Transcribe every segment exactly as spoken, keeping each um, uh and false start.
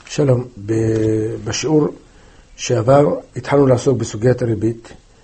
שלום, בשיעור שעבר התחלנו לעסוק בסוגיית הריבית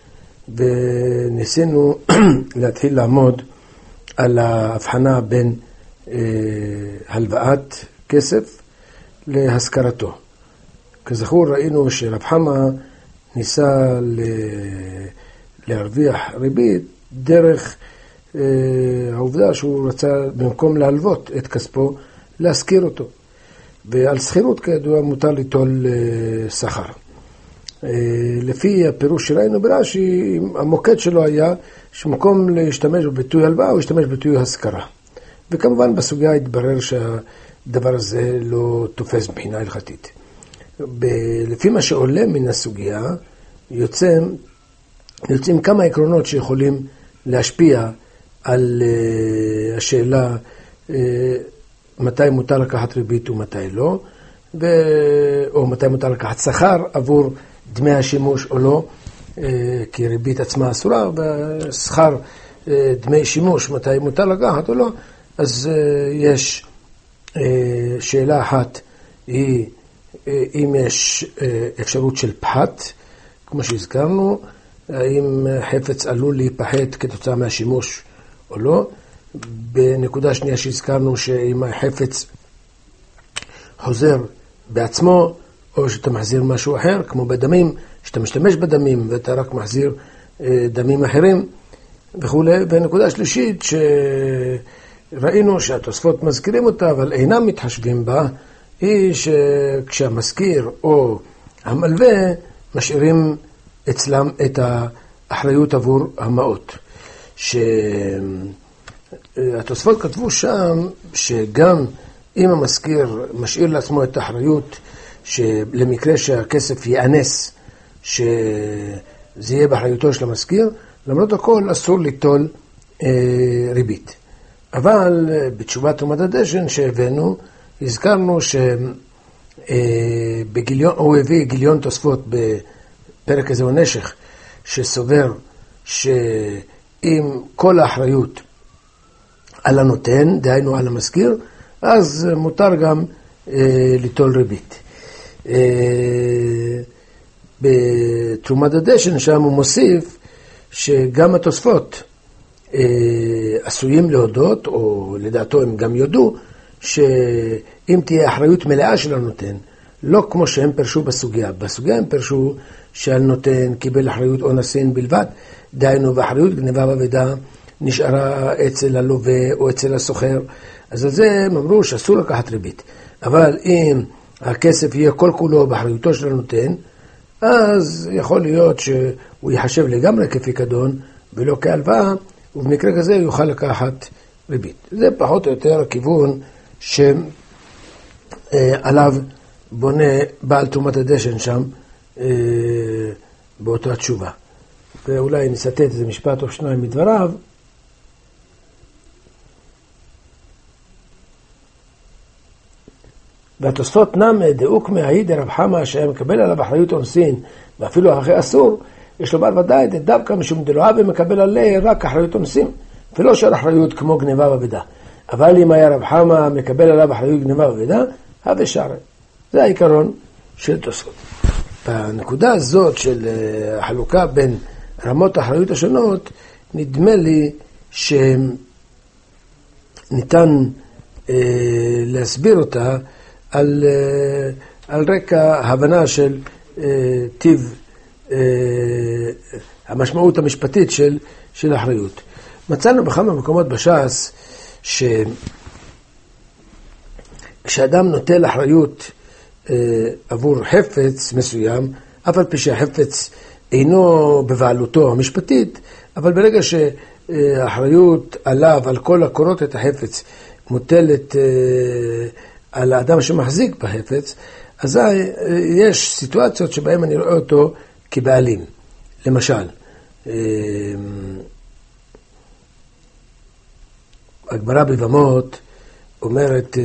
וניסינו להתחיל לעמוד על ההבחנה בין אה, הלוואת כסף להשכרתו. כזכור ראינו שרב חמא ניסה ל... להרוויח ריבית דרך אה, העובדה שהוא רצה במקום להלוות את כספו להשכיר אותו. ועל שכירות כידוע מותר ליטול אה, שכר. אה, לפי הפירוש שראינו ברש"י, המוקד שלו היה שמקום להשתמש בביטוי הלוואה הוא ישתמש בביטוי השכרה. וכמובן בסוגיה התברר שהדבר הזה לא תופס מבחינה הלכתית. ב- לפי מה שעולה מן הסוגיה, יוצא, יוצאים כמה עקרונות שיכולים להשפיע על uh, השאלה uh, מתי מותר לקחת ריבית ומתי לא, ו... או מתי מותר לקחת שכר עבור דמי השימוש או לא, uh, כי ריבית עצמה אסורה, ושכר uh, דמי שימוש מתי מותר לקחת או לא, אז uh, יש uh, שאלה אחת, היא uh, אם יש uh, אפשרות של פחת, כמו שהזכרנו, האם חפץ עלול להיפחת כתוצאה מהשימוש או לא. בנקודה שנייה שהזכרנו שאם החפץ חוזר בעצמו או שאתה מחזיר משהו אחר, כמו בדמים, שאתה משתמש בדמים ואתה רק מחזיר דמים אחרים וכו'. ונקודה שלישית שראינו שהתוספות מזכירים אותה אבל אינם מתחשבים בה, היא שכשהמזכיר או המלווה משאירים אצלם את האחריות עבור המעות. שהתוספות כתבו שם שגם אם המזכיר משאיר לעצמו את האחריות שלמקרה שהכסף יאנס, שזה יהיה באחריותו של המזכיר, למרות הכל אסור ליטול אה, ריבית. אבל בתשובת תרומת הדשן שהבאנו, הזכרנו שבגיליון, הוא הביא גיליון תוספות ב פרק הזה הוא נשך, שסובר שאם כל האחריות על הנותן, דהיינו על המזכיר, אז מותר גם אה, ליטול ריבית. אה, בתרומת הדשן שם הוא מוסיף שגם התוספות אה, עשויים להודות, או לדעתו הם גם יודו, שאם תהיה אחריות מלאה של הנותן, לא כמו שהם פרשו בסוגיה. בסוגיה הם פרשו שעל נותן קיבל אחריות אונסין בלבד, דהיינו ואחריות גניבה ואבדה נשארה אצל הלווה או אצל הסוחר. אז על זה הם אמרו שאסור לקחת ריבית. אבל אם הכסף יהיה כל כולו באחריותו של הנותן, אז יכול להיות שהוא יחשב לגמרי כפיקדון ולא כהלוואה, ובמקרה כזה יוכל לקחת ריבית. זה פחות או יותר הכיוון שעליו בונה בעל תרומת הדשן שם באותה התשובה. ואולי נסתת איזה משפט או שניים מדבריו. והתוספות נמי דאוק מהעיד רב חמא שהיה מקבל עליו אחריות אונסין ואפילו אחרי אסור, יש לומר ודאי דווקא משום דלואה ומקבל עליה רק אחריות אונסין ולא של אחריות כמו גניבה ואבדה. אבל אם היה רב חמא מקבל עליו אחריות גניבה ואבדה, הווה שערי. זה העיקרון של תוספות. בנקודה הזאת של החלוקה בין רמות האחריות השונות, נדמה לי שניתן אה, להסביר אותה על, אה, על רקע הבנה של אה, טיב אה, המשמעות המשפטית של, של האחריות. מצאנו בכמה מקומות בש"ס שכשאדם נוטל אחריות עבור חפץ מסוים, אף על פי שהחפץ אינו בבעלותו המשפטי, אבל ברגע שהאחריות עליו, על כל הקורות את החפץ, מוטלת על האדם שמחזיק בחפץ, אז יש סיטואציות שבהן אני רואה אותו כבעלים. למשל, הגמרא בבמות אומרת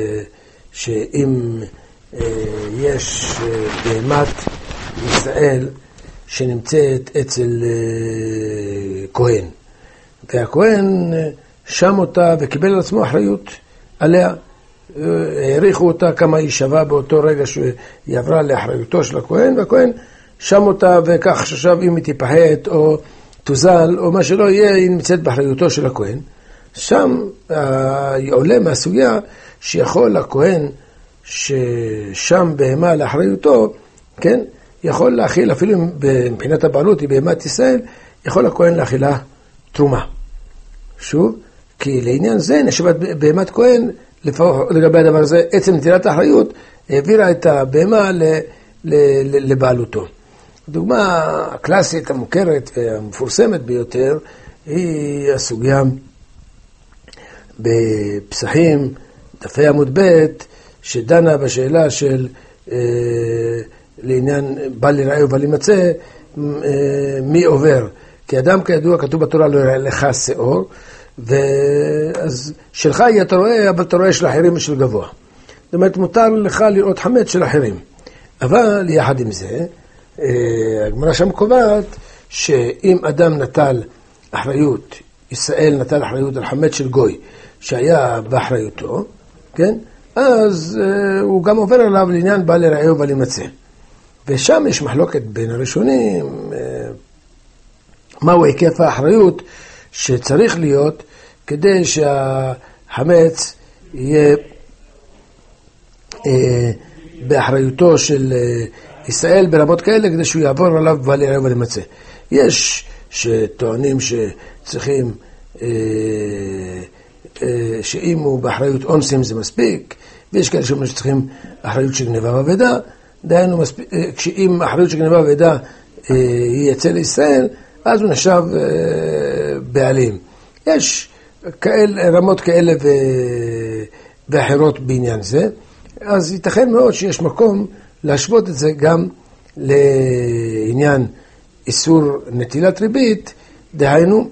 שאם יש בהמת ישראל שנמצאת אצל כהן, והכהן שם אותה וקיבל על עצמו אחריות עליה, העריכו אותה כמה היא שווה באותו רגע שהיא עברה לאחריותו של הכהן, והכהן שם אותה וכך ששב אם היא תיפחת או תוזל או מה שלא יהיה, היא נמצאת באחריותו של הכהן. שם עולה מהסוגיה שיכול הכהן ששם בהמה לאחריותו, כן, יכול להכיל, אפילו מבחינת הבעלות היא בהמת ישראל, יכול הכהן להכילה תרומה. שוב, כי לעניין זה נשבת בהמת כהן, לפחות לגבי הדבר הזה, עצם נטילת האחריות העבירה את הבהמה לבעלותו. הדוגמה הקלאסית, המוכרת והמפורסמת ביותר, היא הסוגיה בפסחים, דפי עמוד ב', שדנה בשאלה של אה, לעניין בל יראה ובל ימצא, אה, מי עובר. כי אדם כידוע כתוב בתורה לא יראה לך שאור, ואז שלך יהיה אתה רואה, אבל אתה רואה של אחרים ושל גבוה. זאת אומרת, מותר לך לראות חמץ של אחרים. אבל יחד עם זה, הגמרא שם קובעת שאם אדם נטל אחריות, ישראל נטל אחריות על חמץ של גוי, שהיה באחריותו, כן? אז uh, הוא גם עובר עליו לעניין בל יראה ובל ימצא. ושם יש מחלוקת בין הראשונים, uh, מהו היקף האחריות שצריך להיות כדי שהחמץ יהיה uh, באחריותו של uh, ישראל ברמות כאלה, כדי שהוא יעבור עליו בל יראה ובל ימצא. יש שטוענים שצריכים uh, שאם הוא באחריות אונסים זה מספיק, ויש כאלה שאומרים שצריכים אחריות של גניבה ואבדה, דהיינו כשאם אחריות של גניבה ואבדה היא יצא לישראל, אז הוא נחשב בעלים. יש כאלה, רמות כאלה ואחרות בעניין זה, אז ייתכן מאוד שיש מקום להשוות את זה גם לעניין איסור נטילת ריבית, דהיינו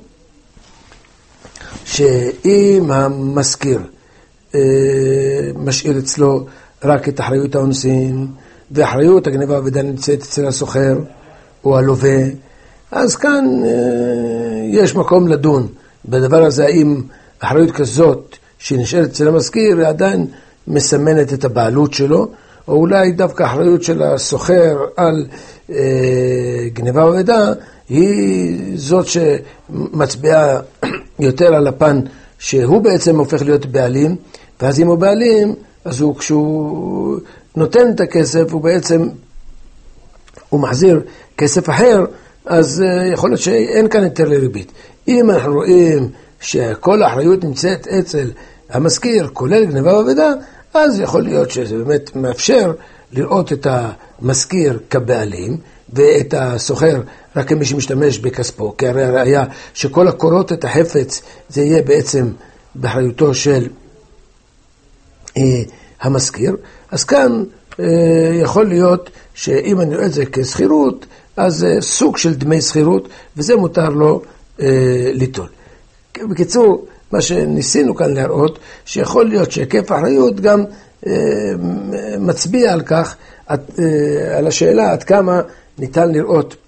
שאם המזכיר אה, משאיר אצלו רק את אחריות האונסים, ואחריות הגניבה והאבדה נמצאת אצל הסוחר או הלווה, אז כאן אה, יש מקום לדון בדבר הזה, האם אחריות כזאת שנשארת אצל המזכיר עדיין מסמנת את הבעלות שלו, או אולי דווקא אחריות של הסוחר על אה, גניבה ואבדה היא זאת שמצביעה יותר על הפן שהוא בעצם הופך להיות בעלים, ואז אם הוא בעלים, אז הוא, כשהוא נותן את הכסף, הוא בעצם, הוא מחזיר כסף אחר, אז uh, יכול להיות שאין כאן יותר לריבית. אם אנחנו רואים שכל האחריות נמצאת אצל המזכיר, כולל גניבה ואבדה, אז יכול להיות שזה באמת מאפשר לראות את המזכיר כבעלים, ואת הסוחר רק כמי שמשתמש בכספו, כי הרי הראיה שכל הקורות את החפץ זה יהיה בעצם באחריותו של אה, המזכיר. אז כאן אה, יכול להיות שאם אני רואה את זה כסחירות, אז זה סוג של דמי סחירות, וזה מותר לו אה, ליטול. בקיצור, מה שניסינו כאן להראות, שיכול להיות שהיקף האחריות גם אה, מצביע על כך, את, אה, על השאלה עד כמה ניתן לראות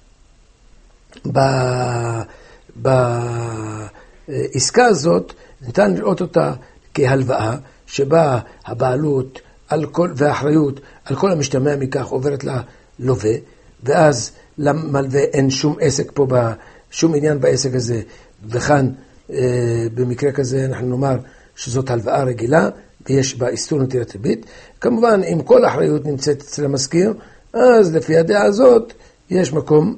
בעסקה הזאת, ניתן לראות אותה כהלוואה, שבה הבעלות על כל, והאחריות על כל המשתמע מכך עוברת ללווה, ואז למלווה אין שום עסק פה, שום עניין בעסק הזה, וכאן במקרה כזה אנחנו נאמר שזאת הלוואה רגילה, ויש בה איסור נטילת ריבית. כמובן, אם כל האחריות נמצאת אצל המזכיר, אז לפי הדעה הזאת יש מקום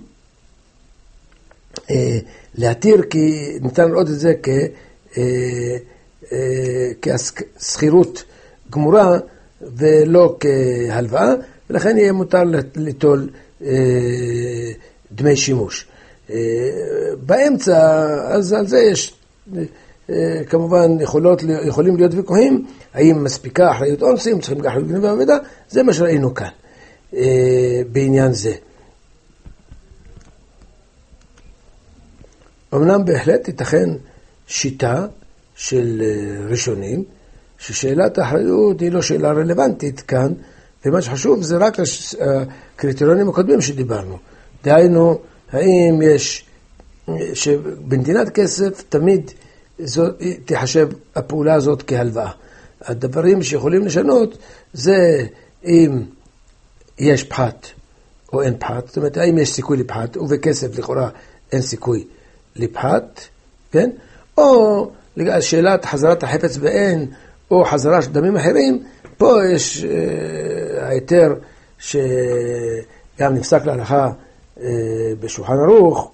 אה, להתיר, כי ניתן לראות את זה כ, אה, אה, כסחירות גמורה ולא כהלוואה, ולכן יהיה מותר ליטול אה, דמי שימוש. אה, באמצע, אז על זה יש אה, כמובן יכולות, יכולים להיות ויכוחים, האם מספיקה אחריות אונסים, צריכים גם אחריות גניבה ואבדה, זה מה שראינו כאן. בעניין זה. אמנם בהחלט תיתכן שיטה של ראשונים, ששאלת האחריות היא לא שאלה רלוונטית כאן, ומה שחשוב זה רק הקריטריונים הקודמים שדיברנו. דהיינו, האם יש, שבמדינת כסף תמיד זאת, תחשב הפעולה הזאת כהלוואה. הדברים שיכולים לשנות זה אם יש פחת או אין פחת, זאת אומרת, האם יש סיכוי לפחת, ובכסף לכאורה אין סיכוי לפחת, כן? או שאלת חזרת החפץ באין, או חזרה של דמים אחרים, פה יש אה, היתר שגם נפסק להלכה אה, בשולחן ערוך,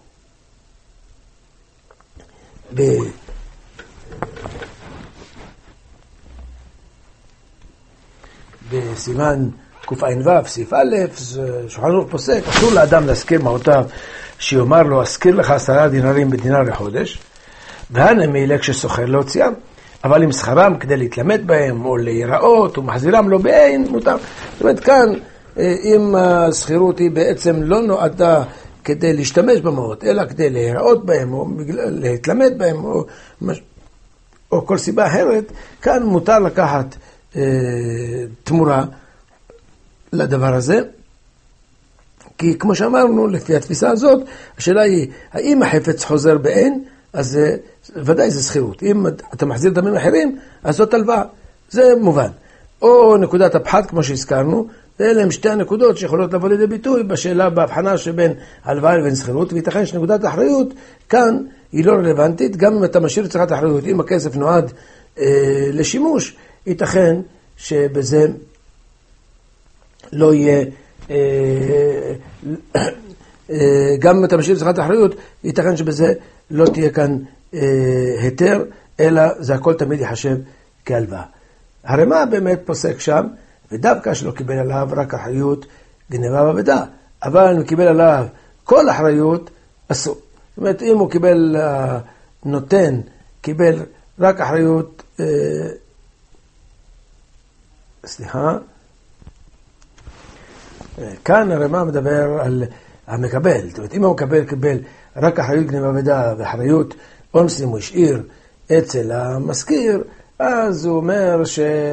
ב... בסימן קע"ו, סעיף א', שולחן ערוך פוסק, אסור לאדם להזכיר מעותיו, שיאמר לו, אזכיר לך עשרה דינרים בדינר לחודש, והנמילה כשסוחר להוציאם, אבל אם שכרם כדי להתלמד בהם, או להיראות, או מחזירם לו באין, מותר. זאת אומרת, כאן, אם הסחירות היא בעצם לא נועדה כדי להשתמש במעות, אלא כדי להיראות בהם, או להתלמד בהם, או, או כל סיבה אחרת, כאן מותר לקחת אה, תמורה לדבר הזה, כי כמו שאמרנו, לפי התפיסה הזאת, השאלה היא, האם החפץ חוזר באין, אז ודאי זה סחירות. אם אתה מחזיר דמים אחרים, אז זאת הלוואה. זה מובן. או נקודת הפחת, כמו שהזכרנו, אלה הם שתי הנקודות שיכולות לבוא לידי ביטוי בשאלה בהבחנה שבין הלוואה לבין סחירות, וייתכן שנקודת האחריות כאן היא לא רלוונטית, גם אם אתה משאיר צריכת האחריות, אם הכסף נועד אה, לשימוש, ייתכן שבזה לא יהיה, אה, אה, גם אם אתה משאיר צריכת האחריות, ייתכן שבזה לא תהיה כאן אה, היתר, אלא זה הכל תמיד יחשב כהלוואה. הרמ"א באמת פוסק שם, ודווקא שלא קיבל עליו רק אחריות גנבה ואבדה, אבל אם קיבל עליו כל אחריות, אסור. זאת אומרת, אם הוא קיבל, נותן, קיבל רק אחריות, אה, סליחה, כאן הרמ"א מדבר על המקבל. זאת אומרת, אם הוא מקבל, קיבל רק אחריות גנבה ואבדה ואחריות אונסים הוא השאיר אצל המשכיר, אז הוא אומר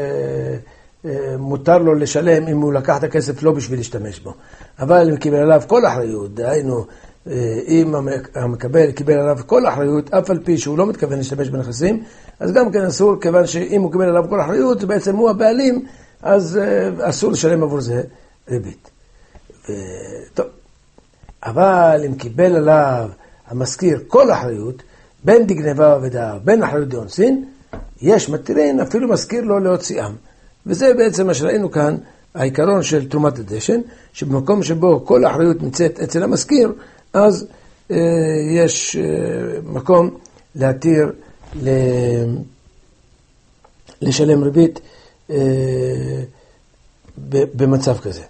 שמותר לו לשלם אם הוא לקח את הכסף לא בשביל להשתמש בו. אבל אם קיבל עליו כל אחריות, דהיינו, אם המקבל קיבל עליו כל אחריות, אף על פי שהוא לא מתכוון להשתמש בנכסים, אז גם כן אסור, כיוון שאם הוא קיבל עליו כל אחריות, בעצם הוא הבעלים, אז אסור לשלם עבור זה ריבית. טוב, אבל אם קיבל עליו המשכיר כל אחריות, בין דגנבה ואבדה, בין אחריות דאונסין, יש מתירין, אפילו משכיר לו להוציאם. וזה בעצם מה שראינו כאן, העיקרון של תרומת הדשן, שבמקום שבו כל האחריות נמצאת אצל המשכיר, אז אה, יש אה, מקום להתיר ל... לשלם ריבית אה, במצב כזה.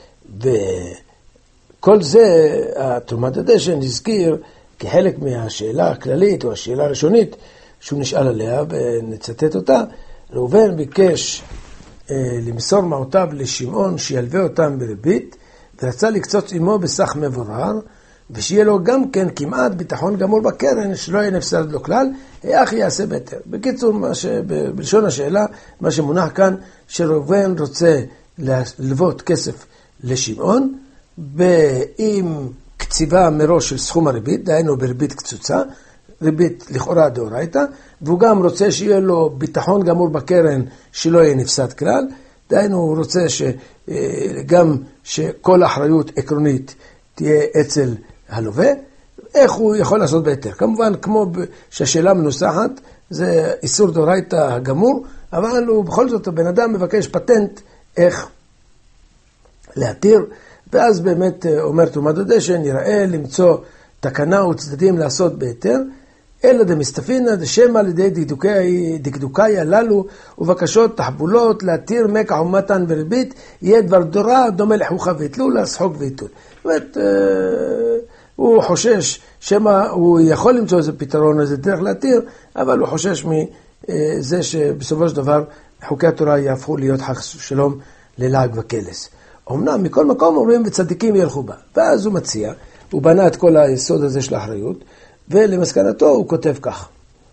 וכל זה, תרומת הדשן הזכיר כחלק מהשאלה הכללית או השאלה הראשונית שהוא נשאל עליה, ונצטט אותה. ראובן ביקש אה, למסור מעותיו לשמעון שילווה אותם בריבית, ורצה לקצוץ עמו בסך מבורר, ושיהיה לו גם כן כמעט ביטחון גמור בקרן, שלא יהיה נפסד לו כלל, איך יעשה בהיתר. בקיצור, מה ש... בלשון השאלה, מה שמונח כאן, שראובן רוצה ללוות כסף לשמעון, עם קציבה מראש של סכום הריבית, דהיינו בריבית קצוצה, ריבית לכאורה דאורייתא, והוא גם רוצה שיהיה לו ביטחון גמור בקרן שלא יהיה נפסד כלל, דהיינו הוא רוצה שגם שכל אחריות עקרונית תהיה אצל הלווה. איך הוא יכול לעשות בהיתר? כמובן, כמו שהשאלה מנוסחת, זה איסור דאורייתא גמור, אבל הוא בכל זאת, הבן אדם מבקש פטנט איך להתיר, ואז באמת אומר תרומת הדשן, יראה למצוא תקנה וצדדים לעשות בהיתר, אלא דמסתפינא דשמא על ידי דקדוקי, דקדוקי הללו ובקשות תחבולות להתיר מקח ומתן בריבית, יהיה דבר דורה דומה לחוכא ואטלולא, לשחוק ואיתול. זאת אומרת, הוא חושש שמא הוא יכול למצוא איזה פתרון, איזה דרך להתיר, אבל הוא חושש מזה שבסופו של דבר חוקי התורה יהפכו להיות חס שלום ללעג וקלס. אמנם מכל מקום אומרים וצדיקים ילכו בה, ואז הוא מציע, הוא בנה את כל היסוד הזה של האחריות, ולמסקנתו הוא כותב כך.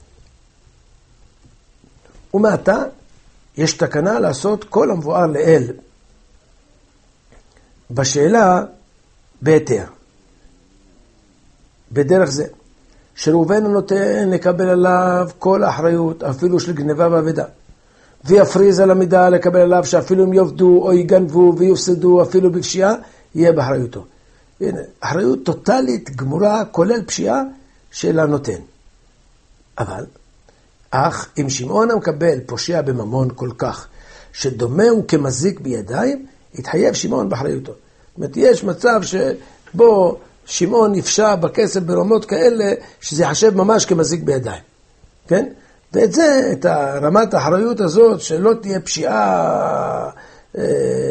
ומעתה יש תקנה לעשות כל המבואר לאל בשאלה בהיתר. בדרך זה, שראובן נותן לקבל עליו כל האחריות, אפילו של גנבה ואבדה. ויפריז על המידה לקבל עליו שאפילו אם יובדו או יגנבו ויופסדו אפילו בפשיעה, יהיה באחריותו. הנה, אחריות טוטלית גמורה כולל פשיעה של הנותן. אבל, אך אם שמעון המקבל פושע בממון כל כך, שדומה הוא כמזיק בידיים, יתחייב שמעון באחריותו. זאת אומרת, יש מצב שבו שמעון נפשע בכסף ברמות כאלה, שזה יחשב ממש כמזיק בידיים. כן? ואת זה, את רמת האחריות הזאת, שלא תהיה פשיעה אה,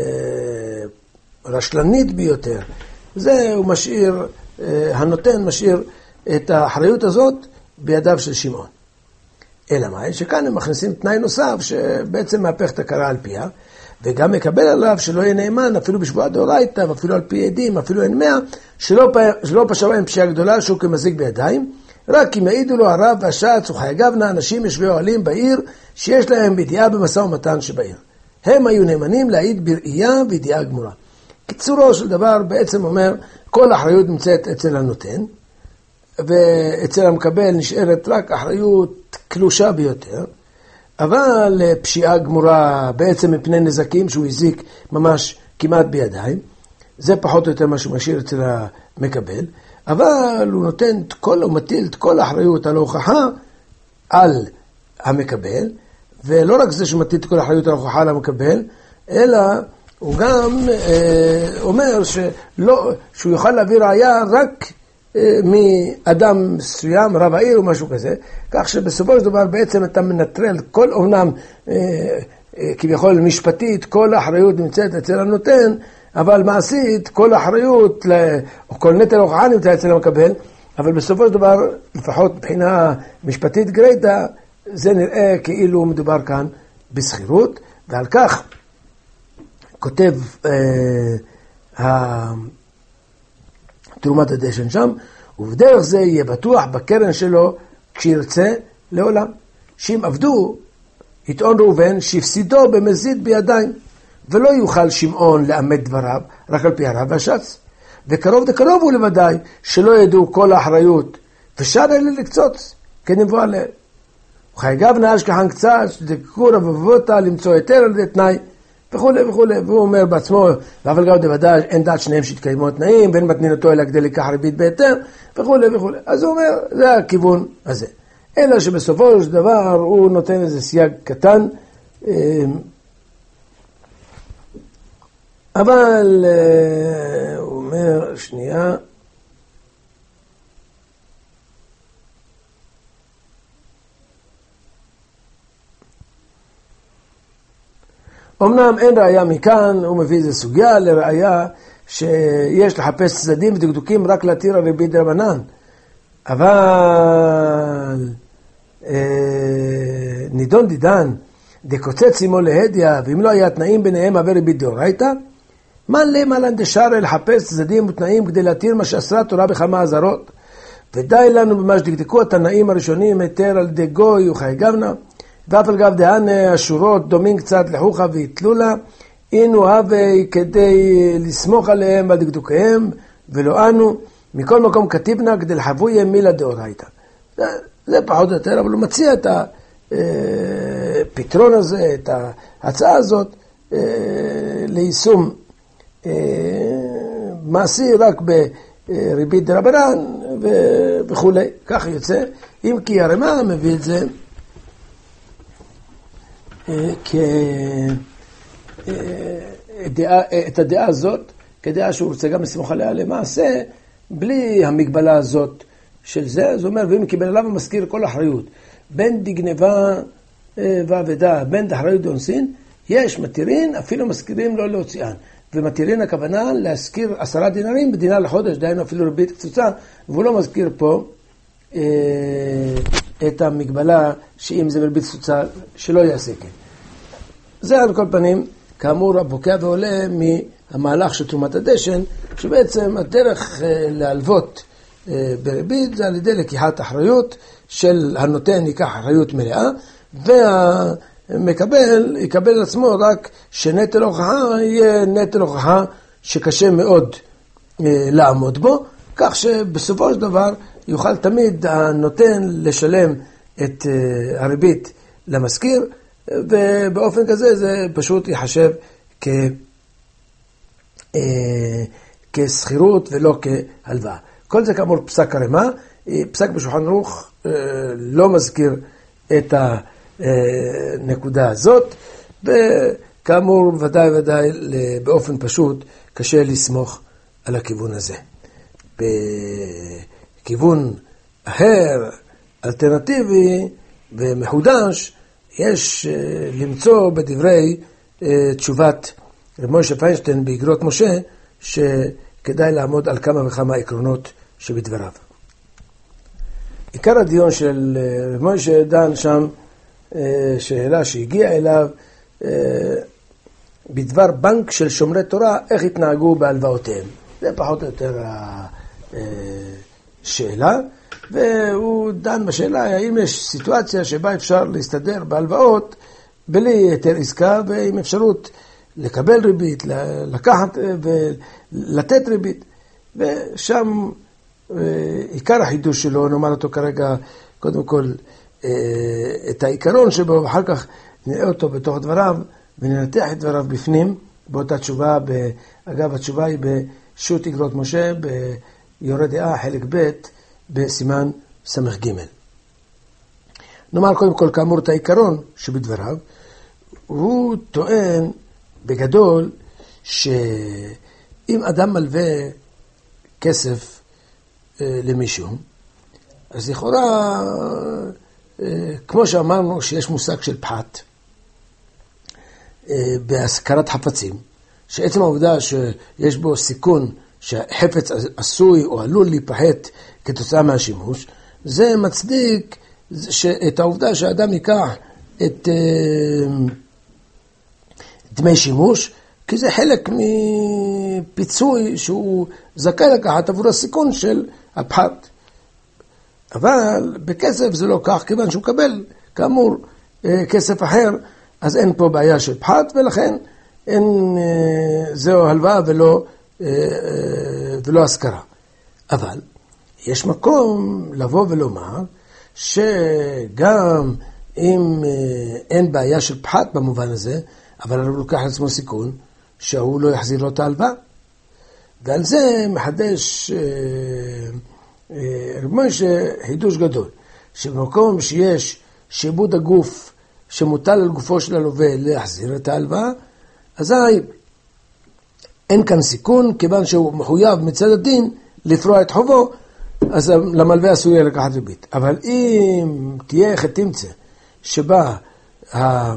רשלנית ביותר, זה הוא משאיר, אה, הנותן משאיר את האחריות הזאת בידיו של שמעון. אלא מה? שכאן הם מכניסים תנאי נוסף, שבעצם מהפך את הקרה על פיה, וגם מקבל עליו שלא יהיה נאמן, אפילו בשבועה דאורייתא, ואפילו על פי עדים, אפילו אין מאה, שלא, שלא פשע בהם פשיעה גדולה, שהוא כמזיק בידיים, רק אם יעידו לו הרב והשץ וחייגבנה אנשים יושבי אוהלים בעיר, שיש להם בידיעה במשא ומתן שבעיר. הם היו נאמנים להעיד בראייה וידיעה גמורה. קיצורו של דבר בעצם אומר, כל האחריות נמצאת אצל הנותן, ואצל המקבל נשארת רק אחריות קלושה ביותר, אבל פשיעה גמורה בעצם מפני נזקים שהוא הזיק ממש כמעט בידיים, זה פחות או יותר מה שהוא משאיר אצל המקבל, אבל הוא נותן את כל, הוא מטיל את כל האחריות על ההוכחה על המקבל, ולא רק זה שהוא מטיל את כל האחריות על ההוכחה על המקבל, אלא הוא גם אה, אומר שלא, שהוא יוכל להביא ראיה רק אה, מאדם מסוים, רב העיר או משהו כזה, כך שבסופו של דבר בעצם אתה מנטרל כל אומנם אה, אה, כביכול משפטית, כל האחריות נמצאת אצל הנותן, אבל מעשית, כל האחריות, או כל נטל ההוכחה נמצא אצל המקבל, אבל בסופו של דבר, לפחות מבחינה משפטית גרידא, זה נראה כאילו מדובר כאן בסחירות, ועל כך כותב אה, תרומת הדשן שם, ובדרך זה יהיה בטוח בקרן שלו כשירצה לעולם. שאם עבדו, יטעון ראובן שהפסידו במזיד בידיים, ולא יוכל שמעון לאמת דבריו, רק על פי הרב והשץ. וקרוב דקרוב הוא לוודאי, שלא ידעו כל האחריות, ושאר אלה לקצוץ, כנבוא עליהם. וחייגבנה אשכחן קצת, שדקקו רבבותה למצוא היתר על ידי תנאי, וכו' וכו'. והוא אומר בעצמו, ואבל גאו דוודאי, אין דעת שניהם שהתקיימו התנאים, ואין מתנין אותו אלא כדי לקח ריבית בהיתר, וכו' וכו'. אז הוא אומר, זה הכיוון הזה. אלא שבסופו של דבר הוא נותן איזה סייג קטן, אבל הוא אומר, שנייה, אמנם אין ראיה מכאן, הוא מביא איזה סוגיה לראיה שיש לחפש צדדים ודקדוקים רק להתיר הריבית דרבנן, אבל אה, נידון דידן, דקוצץ עמו להדיה, ואם לא היה תנאים ביניהם עבר ריבית דאורייתא, מה למה לנדשרה לחפש צדדים ותנאים כדי להתיר מה שאסרה תורה בכמה עזרות? ודי לנו במה שדקדקו התנאים הראשונים, היתר על ידי גוי וחייגבנה, ואף על גב דהנה השורות דומים קצת לחוכה והתלו לה, אינו הווי כדי לסמוך עליהם ועל דקדוקיהם, ולא אנו, מכל מקום כתיבנה כדי לחבויים מילה דאורייתא. זה, זה פחות או יותר, אבל הוא מציע את הפתרון הזה, את ההצעה הזאת, ליישום מעשי רק בריבית דרבנן וכו'. כך יוצא, אם כי הרמ"א מביא את זה את הדעה הזאת כדעה שהוא רוצה גם לסמוך עליה למעשה, בלי המגבלה הזאת של זה. אז הוא אומר, ואם קיבל עליו המזכיר כל אחריות, בין דגנבה ועבדה, בין דאחריות דאונסין, יש מתירין, אפילו מזכירים לא להוציאן. ומתירין הכוונה להזכיר עשרה דינרים בדינה לחודש, דהיינו אפילו ריבית קצוצה, והוא לא מזכיר פה אה, את המגבלה שאם זה ריבית קצוצה שלא יעשה כן. זה על כל פנים, כאמור, הבוקע ועולה מהמהלך של תרומת הדשן, שבעצם הדרך אה, להלוות אה, בריבית זה על ידי לקיחת אחריות של הנותן ייקח אחריות מלאה, וה... מקבל, יקבל על עצמו רק שנטל הוכחה יהיה נטל הוכחה שקשה מאוד אה, לעמוד בו, כך שבסופו של דבר יוכל תמיד הנותן לשלם את אה, הריבית למזכיר, ובאופן כזה זה פשוט ייחשב כ... כסחירות ולא כהלוואה. כל זה כאמור פסק הרמ"א, פסק בשולחן ערוך לא מזכיר את הנקודה הזאת, וכאמור ודאי ודאי באופן פשוט קשה לסמוך על הכיוון הזה. בכיוון אחר, אלטרנטיבי ומחודש, יש למצוא בדברי תשובת רב משה פיינשטיין באגרות משה, שכדאי לעמוד על כמה וכמה עקרונות שבדבריו. עיקר הדיון של רב משה דן שם, שאלה שהגיעה אליו, בדבר בנק של שומרי תורה, איך התנהגו בהלוואותיהם. זה פחות או יותר השאלה, והוא דן בשאלה האם יש סיטואציה שבה אפשר להסתדר בהלוואות בלי היתר עסקה ועם אפשרות לקבל ריבית, לקחת ולתת ריבית, ושם עיקר החידוש שלו, נאמר אותו כרגע קודם כל את העיקרון שבו, ואחר כך נראה אותו בתוך דבריו וננתח את דבריו בפנים באותה תשובה. אגב, התשובה היא בשו"ת אגרות משה ביורה דעה חלק ב' בסימן סמך ג'. נאמר קודם כל כאמור את העיקרון שבדבריו. הוא טוען בגדול שאם אדם מלווה כסף למישהו, אז לכאורה, כמו שאמרנו שיש מושג של פחת בהשכרת חפצים, שעצם העובדה שיש בו סיכון שהחפץ עשוי או עלול להיפחת כתוצאה מהשימוש, זה מצדיק את העובדה שהאדם ייקח את דמי שימוש, כי זה חלק מפיצוי שהוא זכאי לקחת עבור הסיכון של הפחת. אבל בכסף זה לא כך, כיוון שהוא קבל, כאמור, כסף אחר, אז אין פה בעיה של פחת, ולכן אין, זהו הלוואה ולא, ולא השכרה. אבל יש מקום לבוא ולומר שגם אם אין בעיה של פחת במובן הזה, אבל הוא לוקח לעצמו סיכון שהוא לא יחזיר לו את ההלוואה. ועל זה מחדש רב משה חידוש גדול, שבמקום שיש שיבוד הגוף שמוטל על גופו של הלווה להחזיר את ההלוואה, אזי אין כאן סיכון, כיוון שהוא מחויב מצד הדין לפרוע את חובו, אז למלווה אסור יהיה לקחת ריבית. אבל אם תהיה חתימצה שבה ה...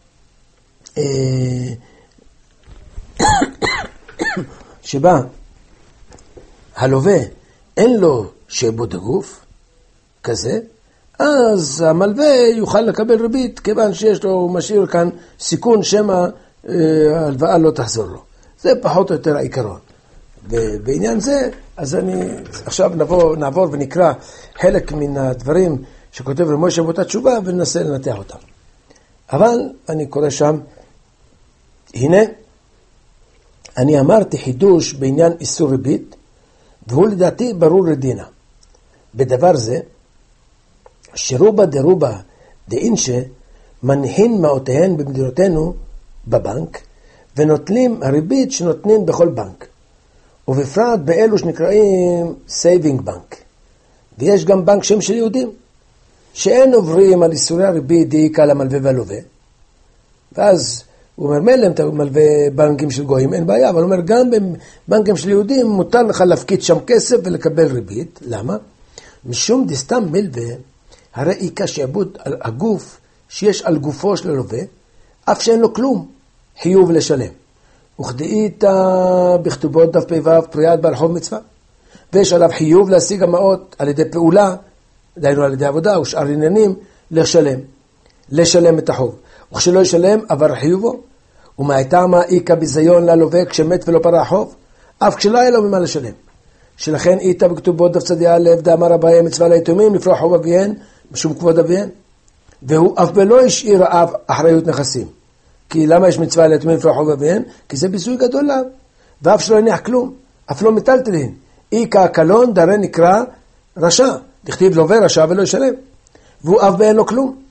שבה הלווה אין לו שיבוד הגוף כזה, אז המלווה יוכל לקבל ריבית, כיוון שיש לו, משאיר כאן סיכון שמה ההלוואה לא תחזור לו. זה פחות או יותר העיקרון. ובעניין זה, אז אני עכשיו נבוא, נעבור ונקרא חלק מן הדברים שכותב רב משה באותה תשובה, וננסה לנתח אותם. אבל אני קורא שם, הנה, אני אמרתי חידוש בעניין איסור ריבית, והוא לדעתי ברור לדינה. בדבר זה, שרובה דרובה דאינשה מנחין מאותיהן במדינותינו בבנק, ונוטלים הריבית שנותנים בכל בנק, ובפרט באלו שנקראים סייבינג בנק. ויש גם בנק שם של יהודים, שאין עוברים על איסורי הריבית דאיקה למלווה והלווה. ואז הוא אומר, מלם, אתה מלווה בנקים של גויים, אין בעיה, אבל הוא אומר, גם בבנקים של יהודים מותר לך להפקיד שם כסף ולקבל ריבית. למה? משום דסתם מלווה, הרי איקה שיעבוד על הגוף שיש על גופו של הלווה, אף שאין לו כלום, חיוב לשלם. וכדאית בכתובות דף פ"ו פריעת בעל חוב מצווה, ויש עליו חיוב להשיג המעות על ידי פעולה, דהיינו על ידי עבודה ושאר עניינים, לשלם, לשלם את החוב. וכשלא ישלם, עבר חיובו. ומהייתה מה איקה ביזיון ללווה כשמת ולא פרע חוב, אף כשלא היה לו ממה לשלם. שלכן איתה בכתובות דף צדי א' דאמר אביי מצווה ליתומים לפרוע חוב אביהן משום כבוד אביהן, והוא אף בלא השאיר האב אחריות נכסים. כי למה יש מצווה ליתומים לפרוע חוב אביהן? כי זה ביזוי גדול לאב, ואף שלא הניח כלום, אף לא מטלטלין. איקה הקלון דרי נקרא רשע, דכתיב לווה רשע ולא ישלם, והוא אף באין לו כלום.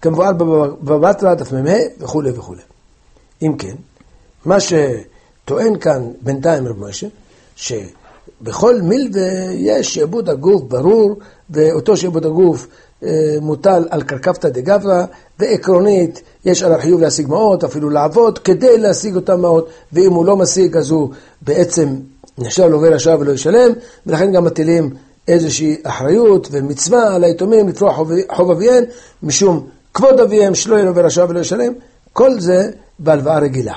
כמבואר בבבא בתרא דף מ"ה וכו' וכו'. אם כן, מה שטוען כאן בינתיים רב משה, שבכל מילווה יש שעבוד הגוף ברור, ואותו שעבוד הגוף מוטל על קרקפתא דגברא, ועקרונית יש עליו חיוב להשיג מעות, אפילו לעבוד כדי להשיג אותם מעות, ואם הוא לא משיג אז הוא בעצם נחשב לעובר רשע ולא ישלם, ולכן גם מטילים איזושהי אחריות ומצווה על היתומים לפרוע חוב אביהם, משום כבוד אביהם שלא יהיה לעובר רשע ולא ישלם. כל זה בהלוואה רגילה.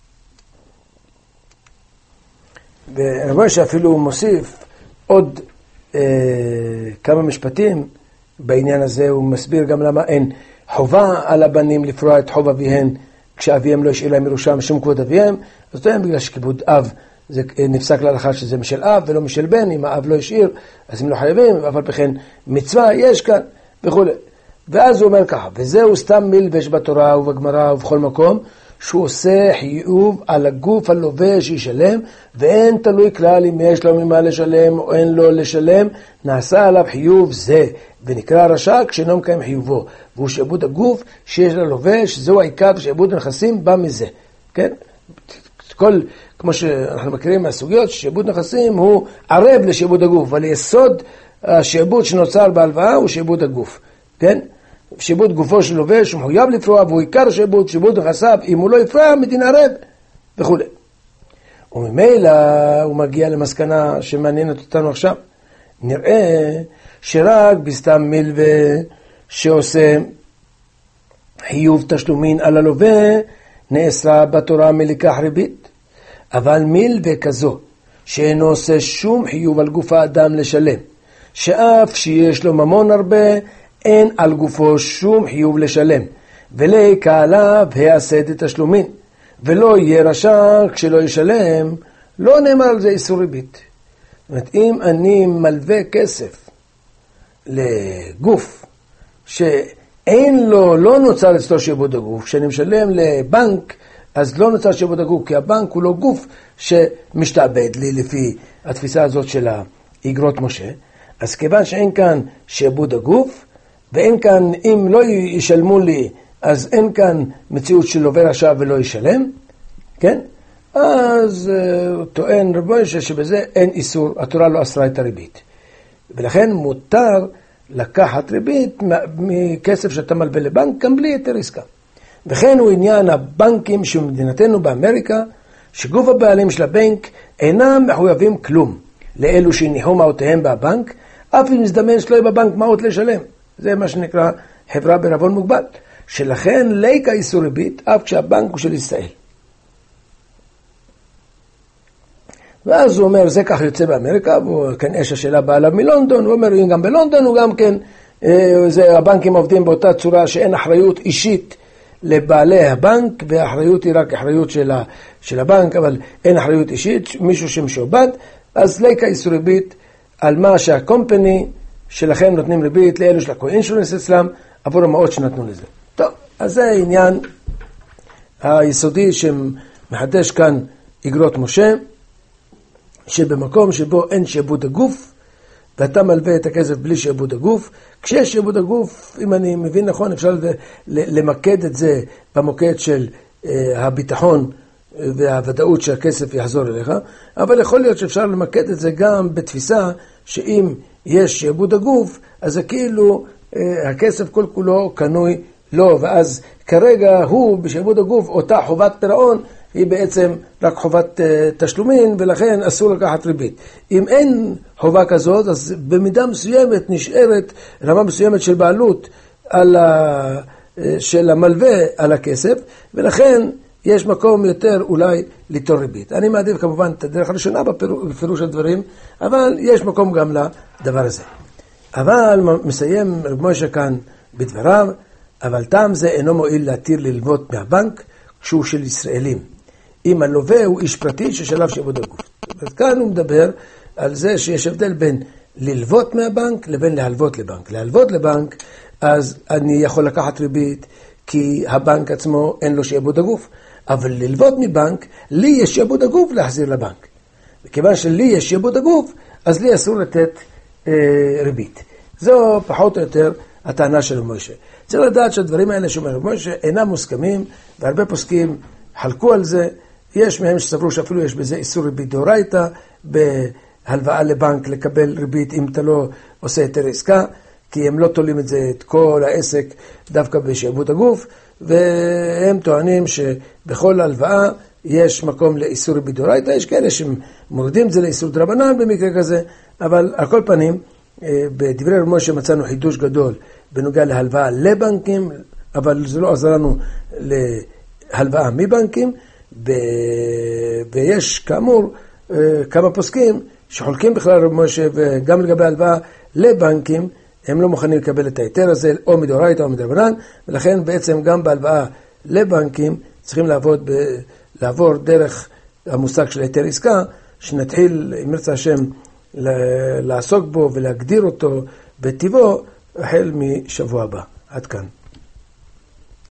ורב משה אפילו מוסיף עוד אה, כמה משפטים בעניין הזה. הוא מסביר גם למה אין חובה על הבנים לפרוע את חוב אביהם כשאביהם לא ישאיר להם ירושה משום כבוד אביהם. זאת אומרת, בגלל שכיבוד אב זה נפסק להלכה שזה משל אב ולא משל בן. אם האב לא ישאיר אז הם לא חייבים, אבל בכן מצווה יש כאן וכו'. ואז הוא אומר ככה, וזהו סתם מלבש בתורה ובגמרא ובכל מקום, שהוא עושה חיוב על הגוף הלווה שישלם, ואין תלוי כלל אם יש לו ממה לשלם או אין לו לשלם, נעשה עליו חיוב זה, ונקרא רשע כשאינו מקיים חיובו, והוא שעבוד הגוף שיש ללווה, שזהו העיקר שעבוד נכסים בא מזה. כן? כל, כמו שאנחנו מכירים מהסוגיות, שעבוד נכסים הוא ערב לשעבוד הגוף, אבל יסוד השעבוד שנוצר בהלוואה הוא שעבוד הגוף. כן? שעבוד גופו של לווה שהוא מחויב לפרוע, והוא עיקר שעבוד, שעבוד נכסיו, אם הוא לא יפרע, מדין ערב וכו'. וממילא הוא מגיע למסקנה שמעניינת אותנו עכשיו. נראה שרק בסתם מלווה שעושה חיוב תשלומין על הלווה, נאסרה בתורה מלקח ריבית. אבל מלווה כזו, שאינו עושה שום חיוב על גוף האדם לשלם, שאף שיש לו ממון הרבה, אין על גופו שום חיוב לשלם, וליקה עליו העשד את תשלומין, ולא יהיה רשע כשלא ישלם, לא נאמר על זה איסור ריבית. זאת אומרת, אם אני מלווה כסף לגוף שאין לו, לא נוצר אצלו שעבוד הגוף, כשאני משלם לבנק, אז לא נוצר שעבוד הגוף, כי הבנק הוא לא גוף שמשתעבד לי לפי התפיסה הזאת של האגרות משה. אז כיוון שאין כאן שעבוד הגוף, ואין כאן, אם לא ישלמו לי, אז אין כאן מציאות של עובר רשע ולא ישלם, כן? אז הוא טוען רב משה שבזה אין איסור, התורה לא אסרה את הריבית. ולכן מותר לקחת ריבית מכסף שאתה מלווה לבנק, גם בלי היתר עסקה. וכן הוא עניין הבנקים שבמדינתנו באמריקה, שגוף הבעלים של הבנק אינם מחויבים כלום לאלו שהניחו מעותיהם בבנק, אף אם מזדמן שלא יהיה בבנק מעות לשלם. זה מה שנקרא חברה בערבון מוגבל, שלכן ליקה איסור ריבית, אף כשהבנק הוא של ישראל. ואז הוא אומר, זה כך יוצא באמריקה, והוא כן יש השאלה באה עליו מלונדון, הוא אומר, גם בלונדון הוא גם כן, זה, הבנקים עובדים באותה צורה שאין אחריות אישית לבעלי הבנק, והאחריות היא רק אחריות של, ה, של הבנק, אבל אין אחריות אישית, מישהו שמשועבד, אז ליקה איסור ריבית על מה שהקומפני שלכם נותנים ריבית לאלו שלקחו אינשורנס אצלם עבור המעות שנתנו לזה. טוב, אז זה העניין היסודי שמחדש כאן אגרות משה, שבמקום שבו אין שעבוד הגוף, ואתה מלווה את הכסף בלי שעבוד הגוף, כשיש שעבוד הגוף, אם אני מבין נכון, אפשר למקד את זה במוקד של הביטחון והוודאות שהכסף יחזור אליך, אבל יכול להיות שאפשר למקד את זה גם בתפיסה שאם יש שעבוד הגוף, אז זה כאילו הכסף כל כולו קנוי לו, ואז כרגע הוא בשעבוד הגוף, אותה חובת פירעון, היא בעצם רק חובת תשלומין, ולכן אסור לקחת ריבית. אם אין חובה כזאת, אז במידה מסוימת נשארת רמה מסוימת של בעלות על ה... של המלווה על הכסף, ולכן יש מקום יותר אולי ליטול ריבית. אני מעדיף כמובן את הדרך הראשונה בפירוש הדברים, אבל יש מקום גם לדבר הזה. אבל מסיים רב משה כאן בדבריו, אבל טעם זה אינו מועיל להתיר ללוות מהבנק כשהוא של ישראלים. אם הלווה הוא איש פרטי ששלב שעבוד הגוף. כאן הוא מדבר על זה שיש הבדל בין ללוות מהבנק לבין להלוות לבנק. להלוות לבנק, אז אני יכול לקחת ריבית כי הבנק עצמו אין לו שעבוד הגוף. אבל ללוות מבנק, לי יש שעבוד הגוף להחזיר לבנק. וכיוון שלי יש שעבוד הגוף, אז לי אסור לתת אה, ריבית. זו פחות או יותר הטענה של משה. צריך לדעת שהדברים האלה שאומר רב משה אינם מוסכמים, והרבה פוסקים חלקו על זה. יש מהם שסברו שאפילו יש בזה איסור ריבית דאורייתא, בהלוואה לבנק לקבל ריבית אם אתה לא עושה היתר עסקה, כי הם לא תולים את זה, את כל העסק, דווקא בשעבוד הגוף, והם טוענים שבכל הלוואה יש מקום לאיסור ריבית דאורייתא. יש כאלה שמורידים את זה לאיסור דרבנן במקרה כזה, אבל על כל פנים, בדברי רב משה מצאנו חידוש גדול בנוגע להלוואה לבנקים, אבל זה לא עזר לנו להלוואה מבנקים, ויש כאמור כמה פוסקים שחולקים בכלל רב משה, וגם לגבי הלוואה לבנקים, הם לא מוכנים לקבל את ההיתר הזה, או מדאורייתא או מדרבנן, ולכן בעצם גם בהלוואה לבנקים צריכים לעבוד, ב, לעבור דרך המושג של היתר עסקה, שנתחיל, אם ירצה השם, לעסוק בו ולהגדיר אותו בטבעו, החל משבוע הבא. עד כאן.